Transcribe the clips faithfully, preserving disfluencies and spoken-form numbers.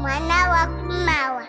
Mwana wa kumawa.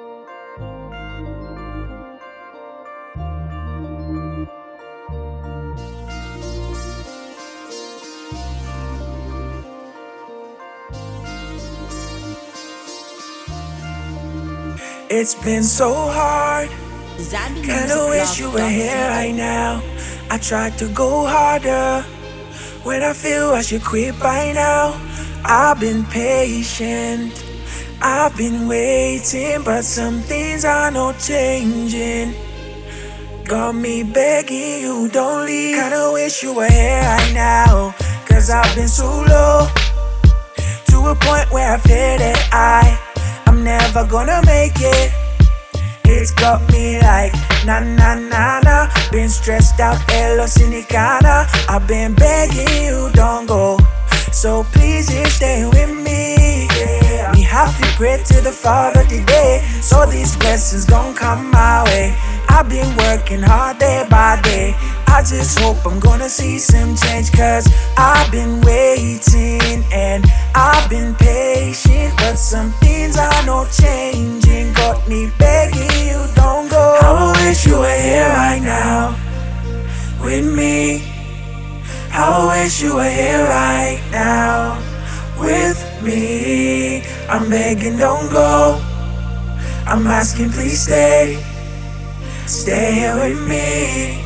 It's been so hard. Kinda wish you were here right now. I tried to go harder when I feel I should quit by now. I've been patient, I've been waiting, but some things are not changing. Got me begging you, don't leave. Kinda wish you were here right now, cause I've been so low, to a point where I fear that I I'm never gonna make it. It's got me like na na na na. Been stressed out, elo sinicana. I've been begging you, don't go, so please just stay with me. Yeah. Me have to pray to the Father today, so these blessings gon' come my way. I've been working hard day by day. I just hope I'm gonna see some change, cause I've been waiting and I've been patient, but some things are not changing. Got me begging you, don't go. How I wish you were here right now with me. How I wish you were here right now with me. I'm begging, don't go. I'm asking, please stay. Stay here with me,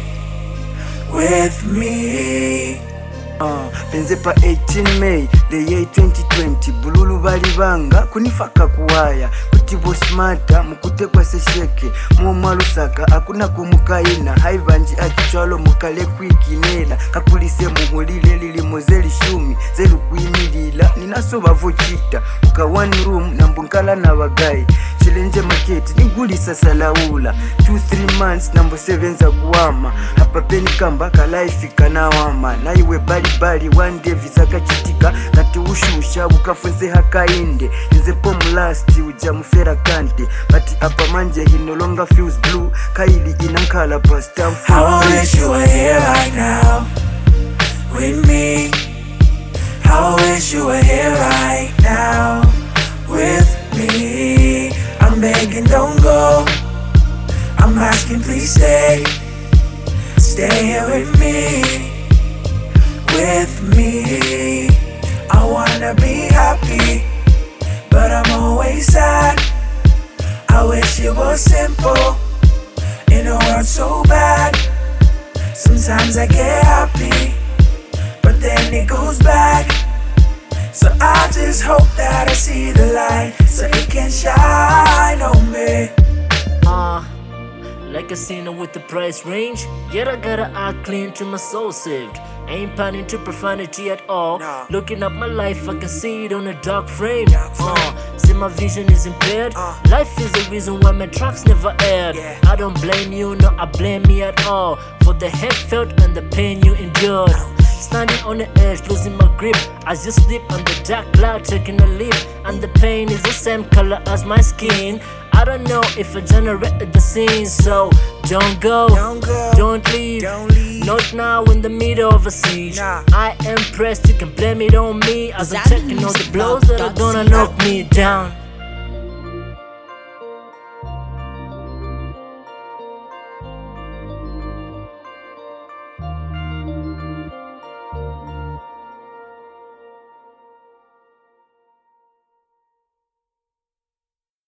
with me. Uh, Penzepa eighteen May, the year twenty twenty. Bululu balibanga, kunifaka kuwaya. Kutibo smata, mukutekwa sesheke. Muoma lusaka, akuna kumukaina. Haivanji akichwalo mukale kwikinela. Kakulise muhulile lili mozeli shumi. Zelu kuimilila, ninasoba vochita. Uka one room, nambunkala na wagai. Challenge market, nigulisa salaula. Two three months, nambo seven za kuwama. Hapa peni kamba, kalaifi kanawama. Na iwe bali bali, one day visaka chitika. Kati ushusha, ukafunze hakainde. Nze pomu lasti, uja mufera kante. Bati apa manje, he no longer feels blue. Kaili inankala pasta mfu. How I wish you were here right now with me. How I wish you were here right now with me. I'm begging, don't go. I'm asking, please stay. Stay here with me, with me. I wanna be happy, but I'm always sad. I wish it was simple, in a world so bad. Sometimes I get happy, but then it goes back. So I just hope that I see the light, so it can shine on me. Uh, like a sinner with the price range, yet I gotta act clean to my soul saved. Ain't planning to profanity at all. No. Looking at my life, I can see it on a dark frame. Uh, see my vision is impaired. Uh. Life is the reason why my tracks never aired. Yeah. I don't blame you, no, I blame me at all, for the hate felt and the pain you endured. Standing on the edge, losing my grip as you sleep on the dark cloud, taking a leap, and the pain is the same color as my skin. I don't know if I generated the scene, so don't go, Don't go, don't leave, don't leave. Not now in the middle of a siege. Nah. I am pressed, you can blame it on me, as I'm taking all the blows that are gonna knock me down.